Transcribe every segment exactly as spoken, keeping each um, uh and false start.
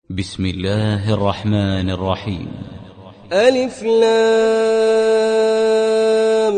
بسم الله الرحمن الرحيم. ألف لام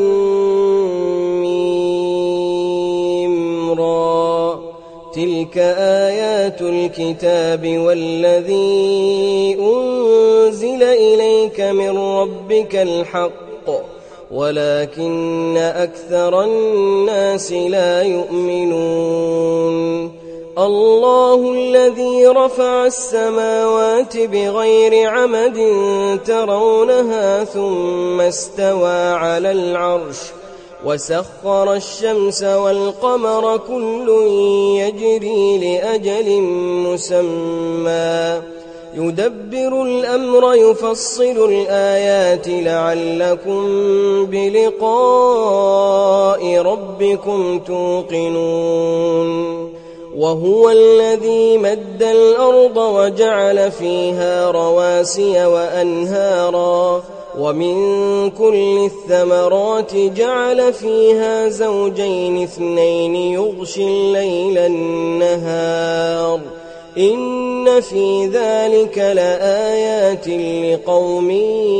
ميم را. تلك آيات الكتاب والذي أنزل إليك من ربك الحق ولكن أكثر الناس لا يؤمنون. الله الذي رفع السماوات بغير عمد ترونها ثم استوى على العرش وسخر الشمس والقمر كل يجري لأجل مسمى يدبر الأمر يفصل الآيات لعلكم بلقاء ربكم توقنون. وهو الذي مد الأرض وجعل فيها رواسي وأنهارا ومن كل الثمرات جعل فيها زوجين اثنين يغشي الليل النهار إن في ذلك لآيات لقوم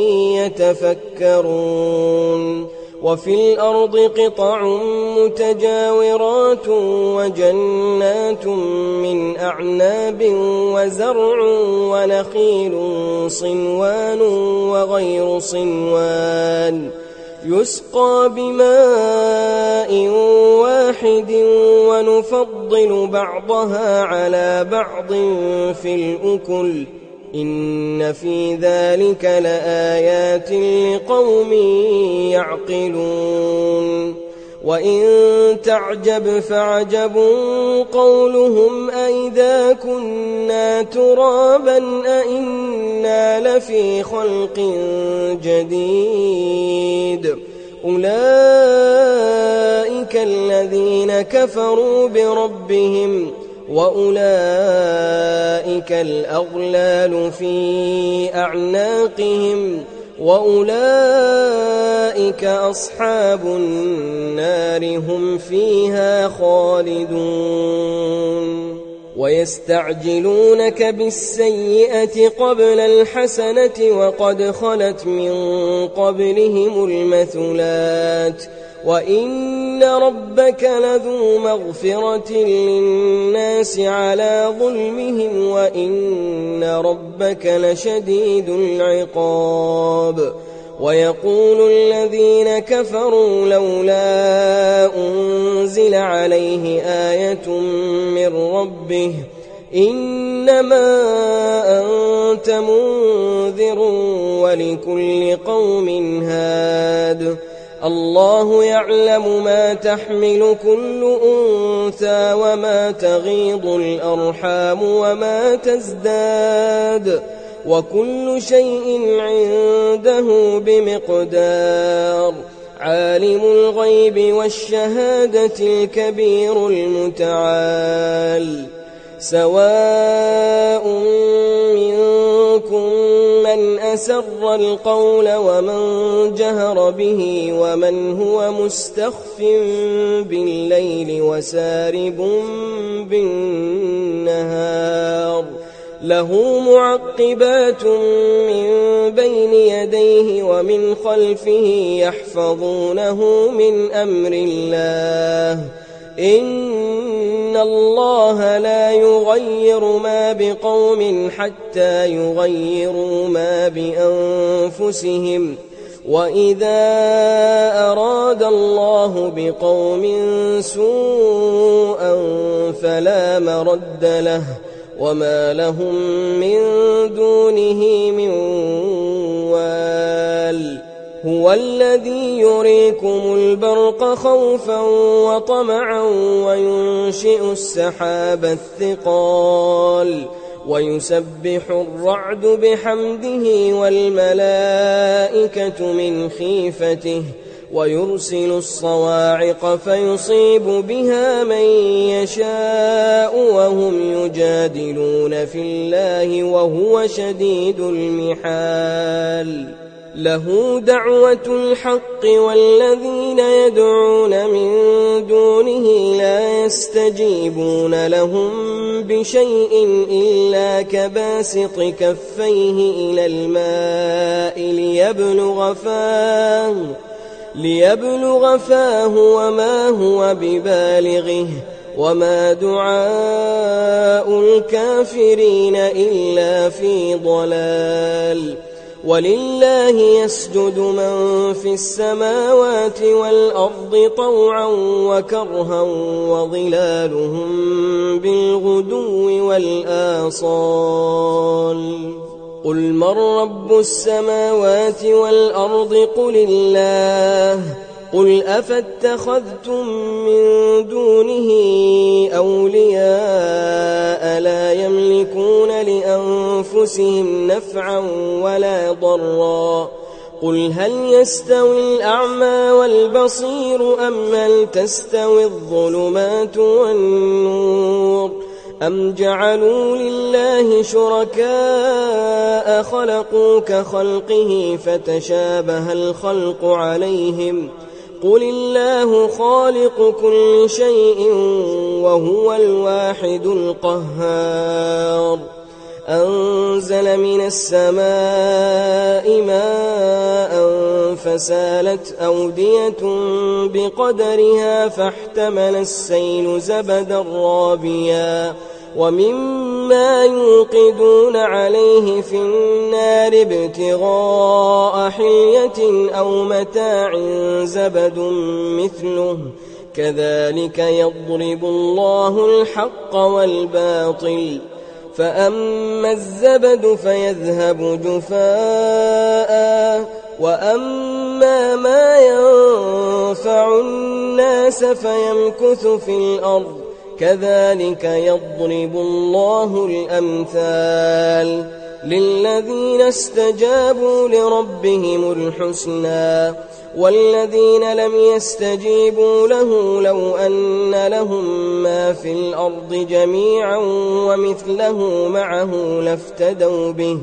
يتفكرون. وفي الأرض قطع متجاورات وجنات من أعناب وزرع ونخيل صنوان وغير صنوان يسقى بماء واحد ونفضل بعضها على بعض في الأكل إن في ذلك لآيات لقوم يعقلون. وإن تعجب فعجب قولهم أئذا كنا ترابا أئنا لفي خلق جديد أولئك الذين كفروا بربهم وأولئك الأغلال في أعناقهم وأولئك أصحاب النار هم فيها خالدون. ويستعجلونك بالسيئة قبل الحسنة وقد خلت من قبلهم المثلات وإن ربك لذو مغفرة للناس على ظلمهم وإن ربك لشديد العقاب. ويقول الذين كفروا لولا أنزل عليه آية من ربه إنما أنت منذر ولكل قوم هاد الله يعلم ما تحمل كل أنثى وما تغيض الأرحام وما تزداد وكل شيء عنده بمقدار. عالم الغيب والشهادة الكبير المتعال. سواء منكم من أسر القول ومن جهر به ومن هو مستخف بالليل وسارب بالنهار له معقبات من بين يديه ومن خلفه يحفظونه من أمر الله إن الله لا يغير ما بقوم حتى يغيروا ما بأنفسهم وإذا أراد الله بقوم سوءا فلا مرد له وما لهم من دونه من وال. هو الذي يريكم البرق خوفا وطمعا وينشئ السحاب الثقال ويسبح الرعد بحمده والملائكة من خيفته ويرسل الصواعق فيصيب بها من يشاء وهم يجادلون في الله وهو شديد المحال. له دعوة الحق والذين يدعون من دونه لا يستجيبون لهم بشيء إلا كباسط كفيه إلى الماء ليبلغ فاه ليبلغ فاه وما هو ببالغه وما دعاء الكافرين إلا في ضلال ولله يسجد من في السماوات والأرض طوعا وكرها وظلالهم بالغدو والآصال قل من رب السماوات والأرض قل الله قل أفاتخذتم من دونه أولياء لا يملكون لأنفسهم نفعا ولا ضرا قل هل يستوي الأعمى والبصير أم هل تستوي الظلمات والنور أم جعلوا لله شركاء خلقوا كخلقه فتشابه الخلق عليهم قل الله خالق كل شيء وهو الواحد القهار أنزل من السماء ماء فسالت أودية بقدرها فاحتمل السيل زبدا رابيا ومما يوقدون عليه في النار ابتغاء حلية أو متاع زبد مثله كذلك يضرب الله الحق والباطل فأما الزبد فيذهب جفاء وأما ما ينفع الناس فيمكث في الأرض كذلك يضرب الله الأمثال للذين استجابوا لربهم الحسنى والذين لم يستجيبوا له لو أن لهم ما في الأرض جميعا ومثله معه لافتدوا به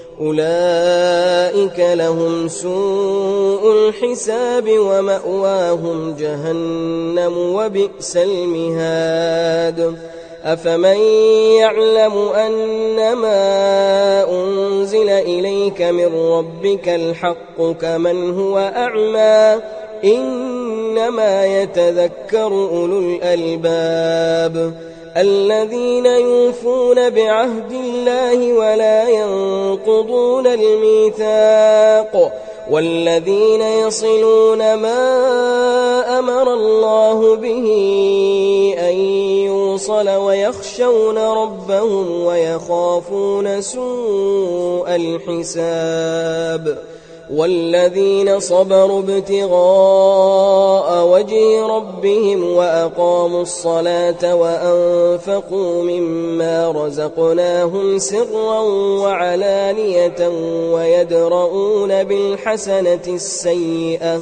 أولئك لهم سوء الحساب ومأواهم جهنم وبئس المهاد أفمن يعلم أنما أنزل إليك من ربك الحق كمن هو أعمى إنما يتذكر أولو الألباب الذين يوفون بعهد الله ولا ينقضون الميثاق والذين يصلون ما أمر الله به أن يوصل ويخشون ربهم ويخافون سوء الحساب والذين صبروا ابتغاء وجه ربهم وأقاموا الصلاة وأنفقوا مما رزقناهم سرا وعلانية ويدرؤون بالحسنة السيئة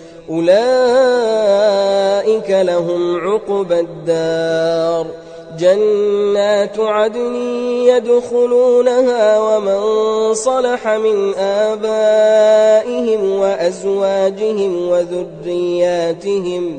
أولئك لهم عقبى الدار جنات عدن يدخلونها ومن صلح من آبائهم وأزواجهم وذرياتهم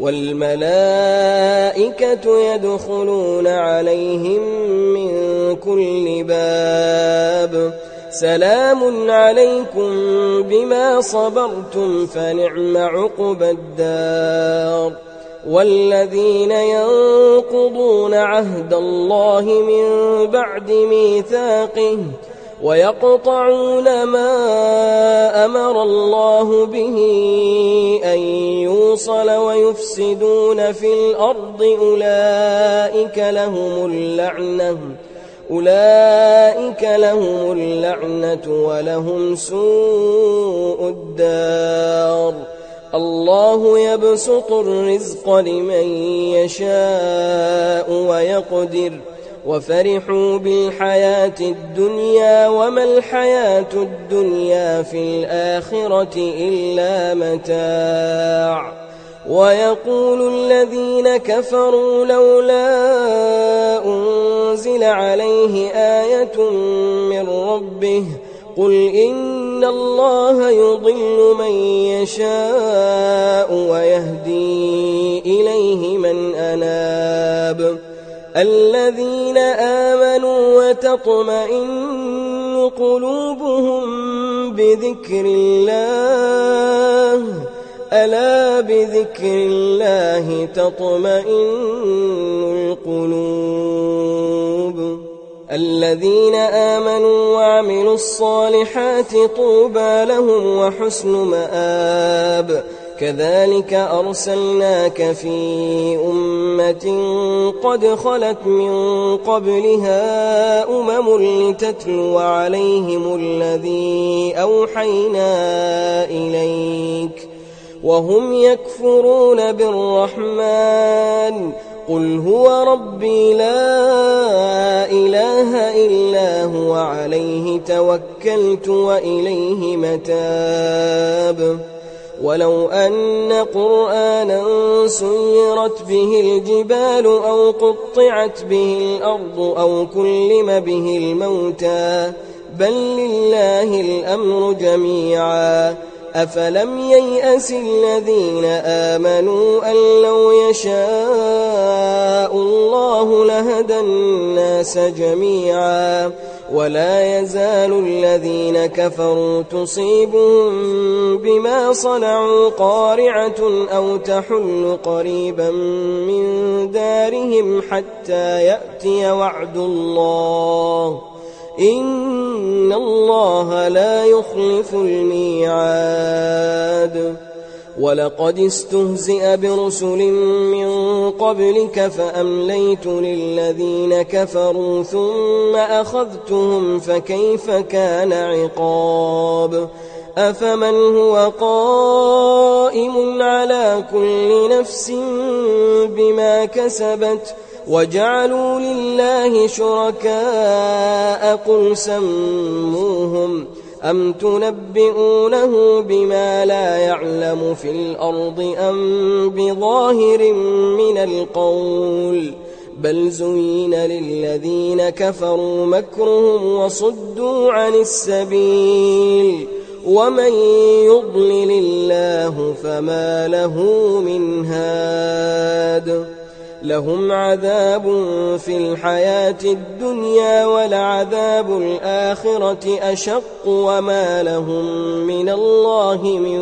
والملائكة يدخلون عليهم من كل باب سلام عليكم بما صبرتم فنعم عقبى الدار والذين ينقضون عهد الله من بعد ميثاقه ويقطعون ما أمر الله به أن يوصل ويفسدون في الأرض أولئك لهم اللعنة أولئك لهم اللعنة ولهم سوء الدار الله يبسط الرزق لمن يشاء ويقدر وفرحوا بالحياة الدنيا وما الحياة الدنيا في الآخرة إلا متاع ويقول الذين كفروا لولا أنزل عليه آية من ربه قل إن الله يضل من يشاء ويهدي إليه من أناب الذين آمنوا وتطمئن قلوبهم بذكر الله ألا بذكر الله تطمئن القلوب الذين آمنوا وعملوا الصالحات طوبى لهم وحسن مآب كذلك أرسلناك في أمة قد خلت من قبلها أمم لتتلو عليهم الذي أوحينا إليك وهم يكفرون بالرحمن قل هو ربي لا إله إلا هو عليه توكلت وإليه متاب ولو أن قرآنا سيرت به الجبال أو قطعت به الأرض أو كلم به الموتى بل لله الأمر جميعا أفلم ييأس الذين آمنوا أن لو يشاء الله لهدى الناس جميعا ولا يزال الذين كفروا تصيبهم بما صنعوا قارعة أو تحل قريبا من دارهم حتى يأتي وعد الله إن الله لا يخلف الميعاد ولقد استهزئ برسل من قبلك فأمليت للذين كفروا ثم أخذتهم فكيف كان عقاب أفمن هو قائم على كل نفس بما كسبت وجعلوا لله شركاء قل سموهم أم تنبئونه بما لا يعلم في الأرض أم بظاهر من القول بل زين للذين كفروا مكرهم وصدوا عن السبيل ومن يضلل الله فما له من هاد لهم عذاب في الحياة الدنيا ولعذاب الآخرة أشق وما لهم من الله من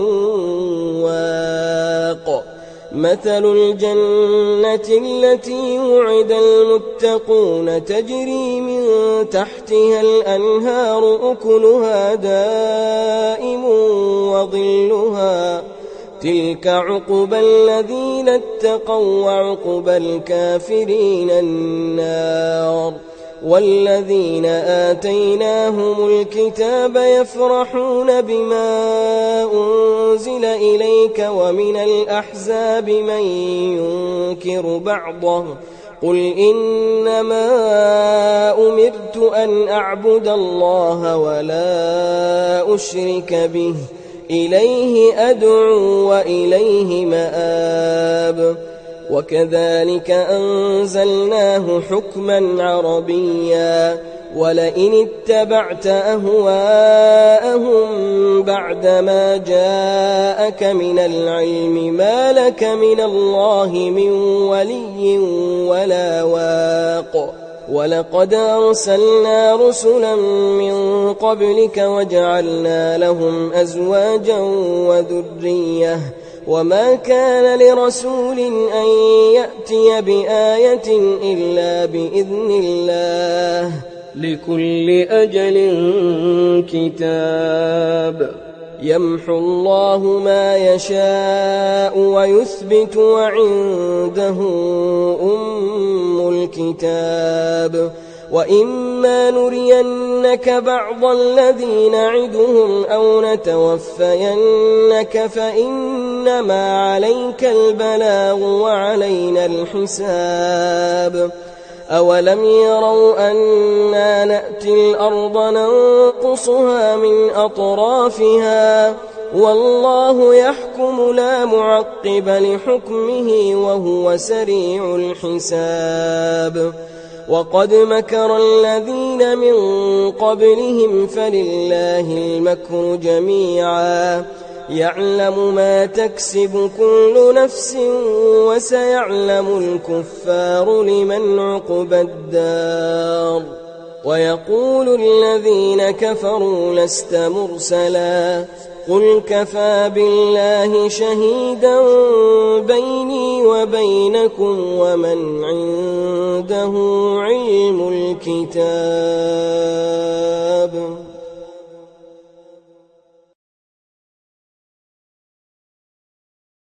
واق مثل الجنة التي وعد المتقون تجري من تحتها الأنهار أكلها دائم وظلها تلك عقبى الذين اتقوا وعقبى الكافرين النار والذين آتيناهم الكتاب يفرحون بما أنزل إليك ومن الأحزاب من ينكر بعضه قل إنما أمرت أن أعبد الله ولا أشرك به إليه أدعو وإليه مآب وكذلك أنزلناه حكما عربيا ولئن اتبعت أهواءهم بعدما جاءك من العلم ما لك من الله من ولي ولا واق ولقد أرسلنا رسلا من قبلك وجعلنا لهم أزواجا وذرية وما كان لرسول أن يأتي بآية إلا بإذن الله لكل أجل كتاب يمحو الله ما يشاء ويثبت وعنده أم الكتاب وإما نرينك بعض الذي نعدهم أو نتوفينك فإنما عليك البلاغ وعلينا الحساب أولم يروا أنا نأتي الأرض ننقصها من أطرافها والله يحكم لا معقب لحكمه وهو سريع الحساب وقد مكر الذين من قبلهم فلله المكر جميعا يعلم ما تكسب كل نفس وسيعلم الكفار لمن عقبى الدار ويقول الذين كفروا لست مرسلا قل كفى بالله شهيدا بيني وبينكم ومن عنده علم الكتاب